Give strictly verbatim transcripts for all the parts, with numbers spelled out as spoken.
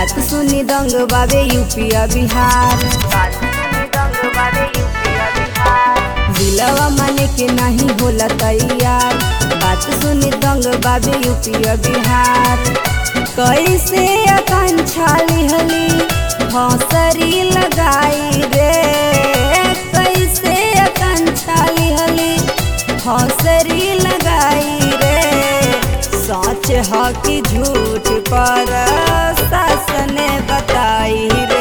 बात सुनी दंग बाबे यूपिया बिहार, बात सुनी दंग बाबे यूपिया बिहार। दिलवा माने के नहीं होला तैयार, बात सुनी दंग बाबे यूपिया बिहार। कैसे आकांक्षा लिहली हौसरी लगाई रे, कैसे आकांक्षा लिहली हौसरी लगाई रे। सच ह कि झूठ पर शासन बताई रे।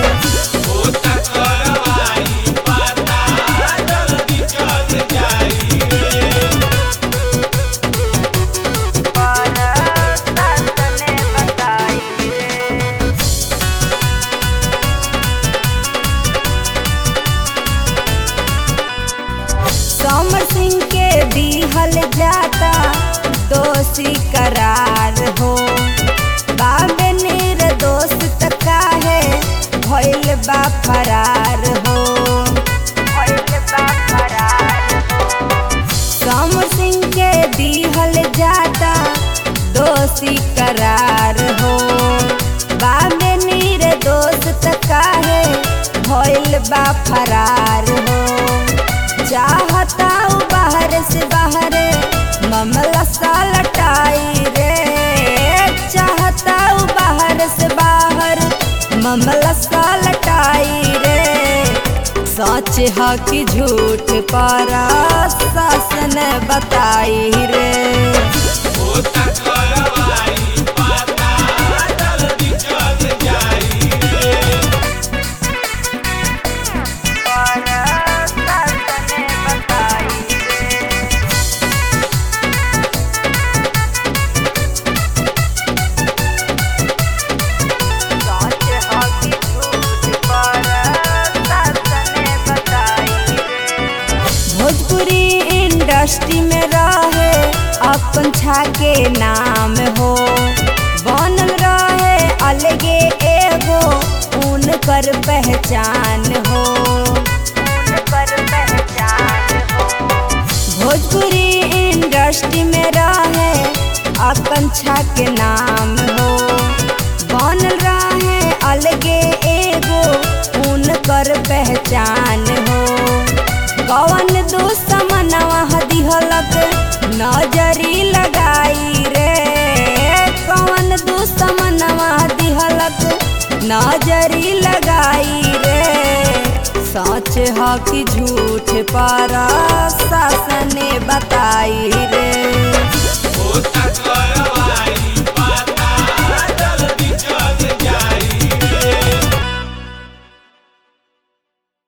समर सिंह के दिहल जाता दोषी करार हो, बाबे निर्दोष त काहे भइल बा फरार हो, भइल बा फरार हो। समर सिंह के दिहल जाता दोषी करार हो, बाबे निर्दोष त काहे भइल बा फरार हो। चाहता बाहर से बाहर मामला सा लटाई रे, चाहता बाहर से बाहर मामला सा लटाई रे। सच है कि झूठ पर शासन बताई रे। भोजपुरी इंडस्ट्री में रहे आकांक्षा के नाम हो, बनल रहे अलगे एगो उनकर पहचान हो, उनकर पहचान हो। भोजपुरी इंडस्ट्री में रहे आकांक्षा के नाम हो, बनल रहे अलगे एगो उनकर पहचान हो। कौन दुश्मनवा दिहलक नजरी लगाई रे, कौन दुश्मनवा दिहलक नजरी लगाई रे। सच है कि झूठ पर शासन बताई रे।